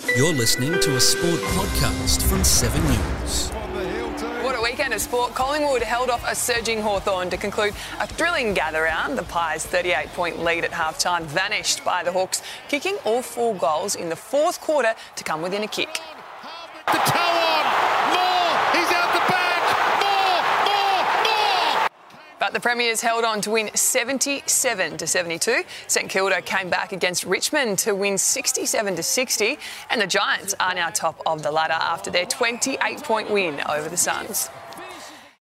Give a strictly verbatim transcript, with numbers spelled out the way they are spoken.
You're listening to a sport podcast from Seven News. What a weekend of sport. Collingwood held off a surging Hawthorn to conclude a thrilling gather-round. The Pies' thirty-eight point lead at half-time vanished by the Hawks, kicking all four goals in the fourth quarter to come within a kick. The toe on! More! He's out the back! More! More! More! But the Premiers held on to win seventy-seven to seventy-two. St Kilda came back against Richmond to win sixty-seven to sixty. And the Giants are now top of the ladder after their twenty-eight point win over the Suns.